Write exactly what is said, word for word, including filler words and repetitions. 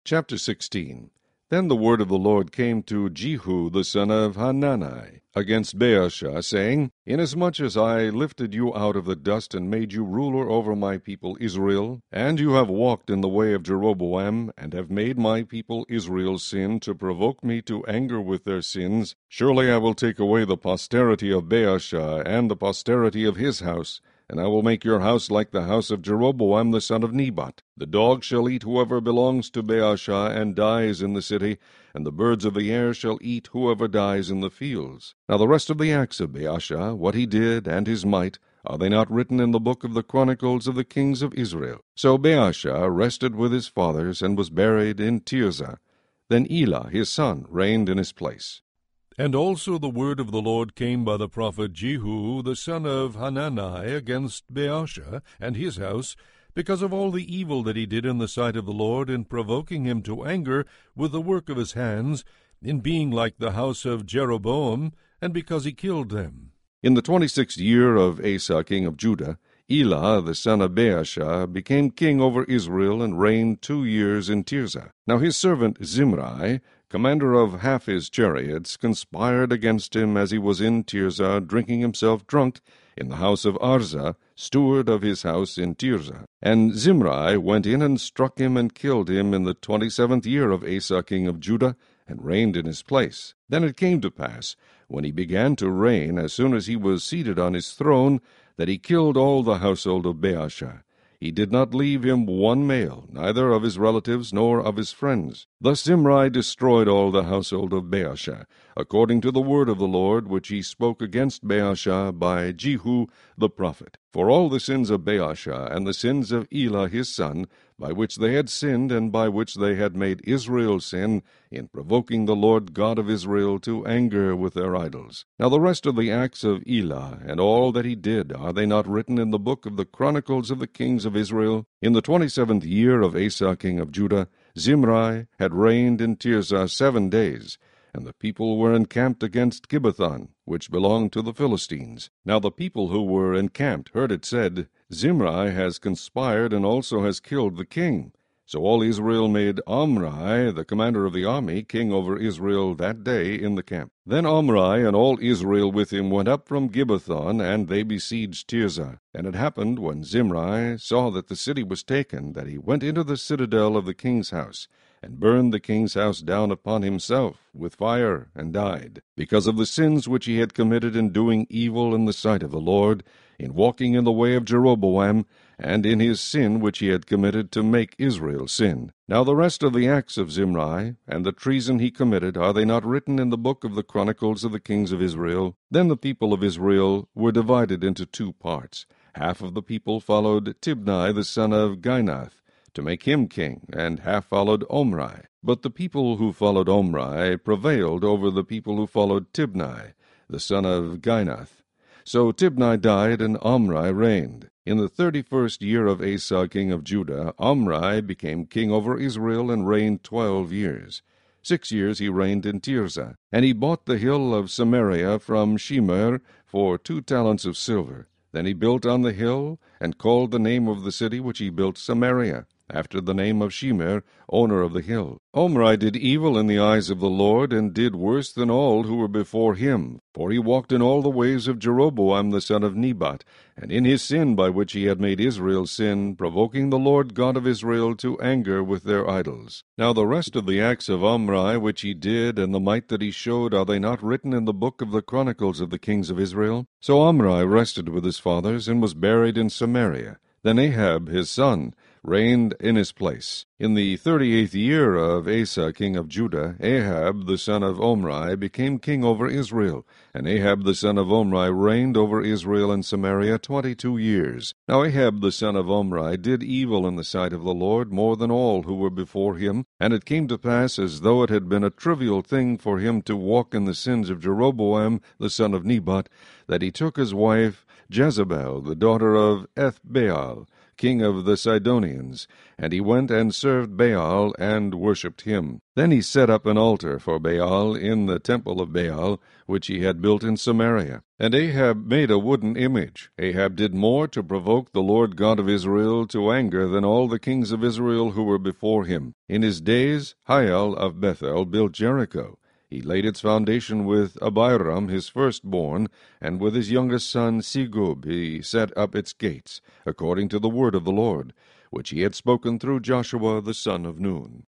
Chapter sixteen. Then the word of the Lord came to Jehu the son of Hanani against Baasha, saying, Inasmuch as I lifted you out of the dust and made you ruler over my people Israel, and you have walked in the way of Jeroboam, and have made my people Israel sin to provoke me to anger with their sins, surely I will take away the posterity of Baasha and the posterity of his house, and I will make your house like the house of Jeroboam the son of Nebat. The dog shall eat whoever belongs to Baasha and dies in the city, and the birds of the air shall eat whoever dies in the fields. Now the rest of the acts of Baasha, what he did, and his might, are they not written in the book of the chronicles of the kings of Israel? So Baasha rested with his fathers, and was buried in Tirzah. Then Elah his son reigned in his place. And also the word of the Lord came by the prophet Jehu the son of Hanani against Baasha and his house, because of all the evil that he did in the sight of the Lord, in provoking him to anger with the work of his hands, in being like the house of Jeroboam, and because he killed them. In the twenty-sixth year of Asa king of Judah, Elah the son of Baasha became king over Israel, and reigned two years in Tirzah. Now his servant Zimri, commander of half his chariots, conspired against him as he was in Tirzah, drinking himself drunk in the house of Arza, steward of his house in Tirzah. And Zimri went in and struck him and killed him in the twenty-seventh year of Asa king of Judah, and reigned in his place. Then it came to pass, when he began to reign, as soon as he was seated on his throne, that he killed all the household of Baasha. He did not leave him one male, neither of his relatives nor of his friends. Thus Zimri destroyed all the household of Baasha, according to the word of the Lord which he spoke against Baasha by Jehu the prophet. For all the sins of Baasha, and the sins of Elah his son, by which they had sinned, and by which they had made Israel sin, in provoking the Lord God of Israel to anger with their idols. Now the rest of the acts of Elah, and all that he did, are they not written in the book of the chronicles of the kings of Israel? In the twenty-seventh year of Asa king of Judah, Zimri had reigned in Tirzah seven days, and the people were encamped against Gibbethon, which belonged to the Philistines. Now the people who were encamped heard it said, Zimri has conspired, and also has killed the king. So all Israel made Omri, the commander of the army, king over Israel that day in the camp. Then Omri and all Israel with him went up from Gibbethon, and they besieged Tirzah. And it happened, when Zimri saw that the city was taken, that he went into the citadel of the king's house, and burned the king's house down upon himself with fire, and died, because of the sins which he had committed in doing evil in the sight of the Lord, in walking in the way of Jeroboam, and in his sin which he had committed to make Israel sin. Now the rest of the acts of Zimri, and the treason he committed, are they not written in the book of the chronicles of the kings of Israel? Then the people of Israel were divided into two parts. Half of the people followed Tibni the son of Ginath, to make him king, and half followed Omri. But the people who followed Omri prevailed over the people who followed Tibni, the son of Ginath. So Tibni died, and Omri reigned. In the thirty-first year of Asa king of Judah, Omri became king over Israel, and reigned twelve years. Six years he reigned in Tirzah. And he bought the hill of Samaria from Shemer for two talents of silver. Then he built on the hill, and called the name of the city which he built Samaria, after the name of Shemer, owner of the hill. Omri did evil in the eyes of the Lord, and did worse than all who were before him. For he walked in all the ways of Jeroboam the son of Nebat, and in his sin by which he had made Israel sin, provoking the Lord God of Israel to anger with their idols. Now the rest of the acts of Omri which he did, and the might that he showed, are they not written in the book of the chronicles of the kings of Israel? So Omri rested with his fathers, and was buried in Samaria. Then Ahab his son reigned in his place. In the thirty-eighth year of Asa king of Judah, Ahab the son of Omri became king over Israel, and Ahab the son of Omri reigned over Israel and Samaria twenty-two years. Now Ahab the son of Omri did evil in the sight of the Lord more than all who were before him, and it came to pass, as though it had been a trivial thing for him to walk in the sins of Jeroboam the son of Nebat, that he took his wife Jezebel, the daughter of Ethbaal, king of the Sidonians, and he went and served Baal and worshipped him. Then he set up an altar for Baal in the temple of Baal, which he had built in Samaria. And Ahab made a wooden image. Ahab did more to provoke the Lord God of Israel to anger than all the kings of Israel who were before him. In his days Hiel of Bethel built Jericho. He laid its foundation with Abiram his firstborn, and with his youngest son Segub he set up its gates, according to the word of the Lord, which he had spoken through Joshua the son of Nun.